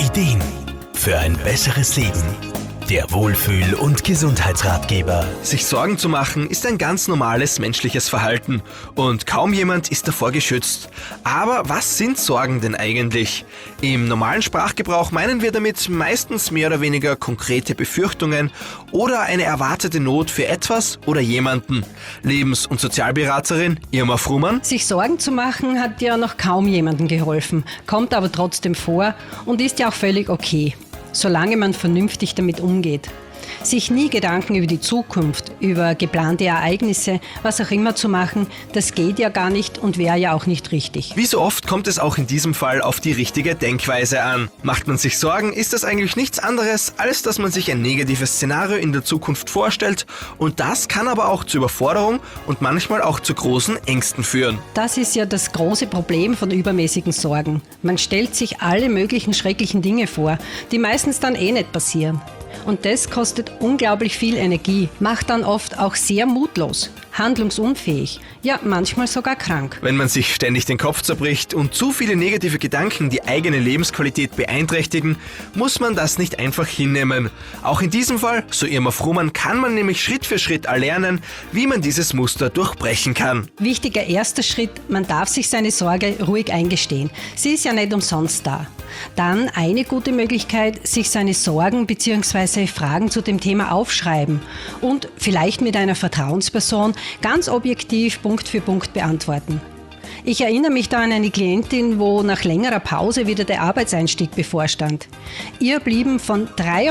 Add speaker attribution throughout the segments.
Speaker 1: Ideen für ein besseres Leben. Der Wohlfühl- und Gesundheitsratgeber.
Speaker 2: Sich Sorgen zu machen ist ein ganz normales menschliches Verhalten und kaum jemand ist davor geschützt. Aber was sind Sorgen denn eigentlich? Im normalen Sprachgebrauch meinen wir damit meistens mehr oder weniger konkrete Befürchtungen oder eine erwartete Not für etwas oder jemanden. Lebens- und Sozialberaterin Irma Frumann.
Speaker 3: Sich Sorgen zu machen hat ja noch kaum jemandem geholfen, kommt aber trotzdem vor und ist ja auch völlig okay, solange man vernünftig damit umgeht. Sich nie Gedanken über die Zukunft, über geplante Ereignisse, was auch immer zu machen, das geht ja gar nicht und wäre ja auch nicht richtig.
Speaker 2: Wie so oft kommt es auch in diesem Fall auf die richtige Denkweise an. Macht man sich Sorgen, ist das eigentlich nichts anderes, als dass man sich ein negatives Szenario in der Zukunft vorstellt und das kann aber auch zu Überforderung und manchmal auch zu großen Ängsten führen.
Speaker 3: Das ist ja das große Problem von übermäßigen Sorgen. Man stellt sich alle möglichen schrecklichen Dinge vor, die meistens dann nicht passieren. Und das kostet unglaublich viel Energie, macht dann oft auch sehr mutlos, handlungsunfähig, ja manchmal sogar krank.
Speaker 2: Wenn man sich ständig den Kopf zerbricht und zu viele negative Gedanken die eigene Lebensqualität beeinträchtigen, muss man das nicht einfach hinnehmen. Auch in diesem Fall, so Irma Frumann, kann man nämlich Schritt für Schritt erlernen, wie man dieses Muster durchbrechen kann.
Speaker 3: Wichtiger erster Schritt, man darf sich seine Sorge ruhig eingestehen. Sie ist ja nicht umsonst da. Dann eine gute Möglichkeit, sich seine Sorgen bzw. Fragen zu dem Thema aufschreiben und vielleicht mit einer Vertrauensperson ganz objektiv Punkt für Punkt beantworten. Ich erinnere mich da an eine Klientin, wo nach längerer Pause wieder der Arbeitseinstieg bevorstand. Ihr blieben von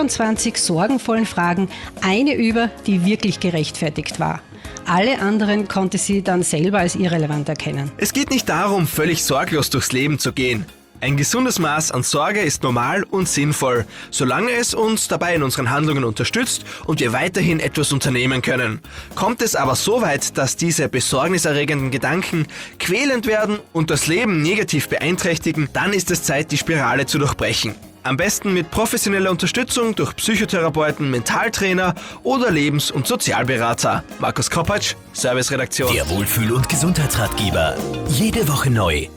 Speaker 3: 23 sorgenvollen Fragen eine über, die wirklich gerechtfertigt war. Alle anderen konnte sie dann selber als irrelevant erkennen.
Speaker 2: Es geht nicht darum, völlig sorglos durchs Leben zu gehen. Ein gesundes Maß an Sorge ist normal und sinnvoll, solange es uns dabei in unseren Handlungen unterstützt und wir weiterhin etwas unternehmen können. Kommt es aber so weit, dass diese besorgniserregenden Gedanken quälend werden und das Leben negativ beeinträchtigen, dann ist es Zeit, die Spirale zu durchbrechen. Am besten mit professioneller Unterstützung durch Psychotherapeuten, Mentaltrainer oder Lebens- und Sozialberater. Markus Kopacz, Serviceredaktion.
Speaker 1: Der Wohlfühl- und Gesundheitsratgeber. Jede Woche neu.